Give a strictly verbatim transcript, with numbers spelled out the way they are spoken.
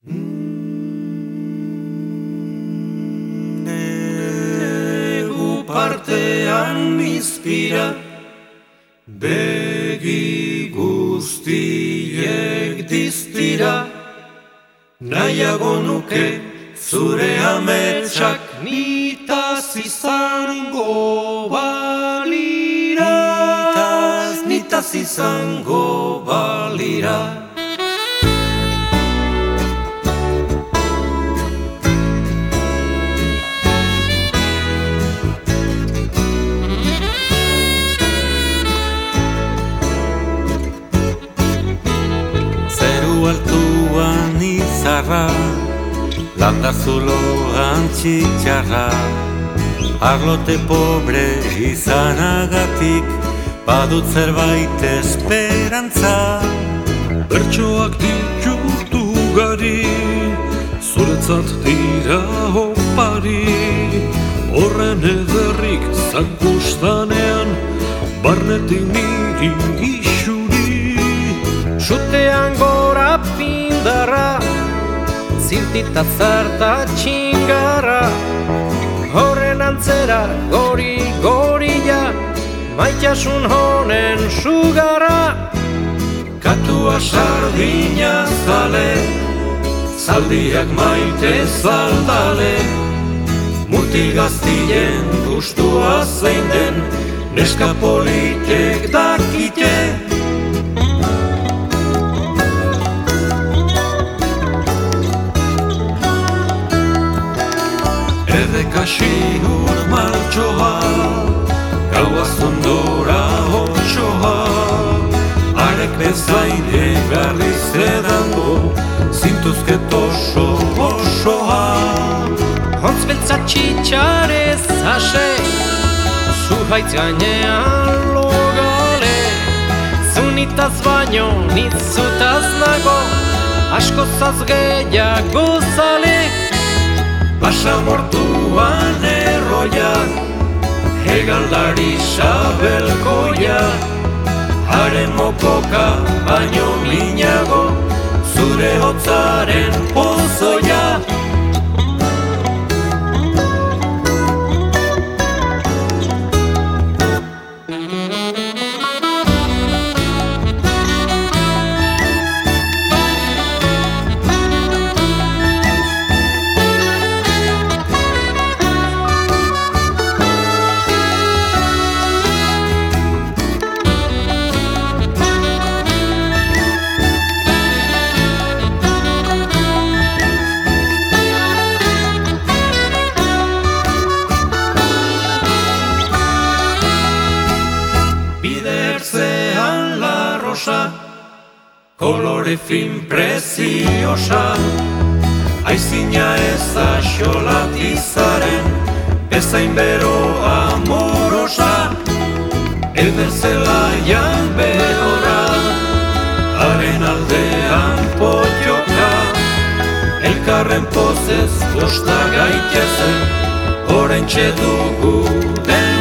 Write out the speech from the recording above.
Negu partean izpira, begi guztiek diztira, nahiago nuke zure ametsak nitaz izango balira, nitaz izango balira. Altuan izarra, landa zuloan txitxarra, arlote pobre izanagatik, badut zerbait esperantza. Bertsoak ditut ugari, zuretzat dira opari, horren ederrik zankustanean, barnetik niri isuri. Sutean gora pindarra, zintita zarta txingarra, horren antzera gori gorila, maitasun honen sugarra. Katua sardina zale, zaldiak maite zaldale, mutil gaztien gustua zein den, neska politek dakite. Errekasi urmaltxoa, gaua zondora hotxoa, arek bezain egarriz edango, zintuzket oso osoa. Hontz beltza txitxarez ase, zuhaitz gainean logale, zunitaz baino nitzutaz nago, askozaz gehiago zale. Basamortuan erroia, hegaldari sabelkoia, haren mokoka baino minago, zure hotzaren pozoia. Kolore fin preziosa, aizina ez axolatizaren, bezain bero amorosa, eder zelaian behora, haren aldean potioka, elkarren pozez josta gaitezen, oraintxe dugu den.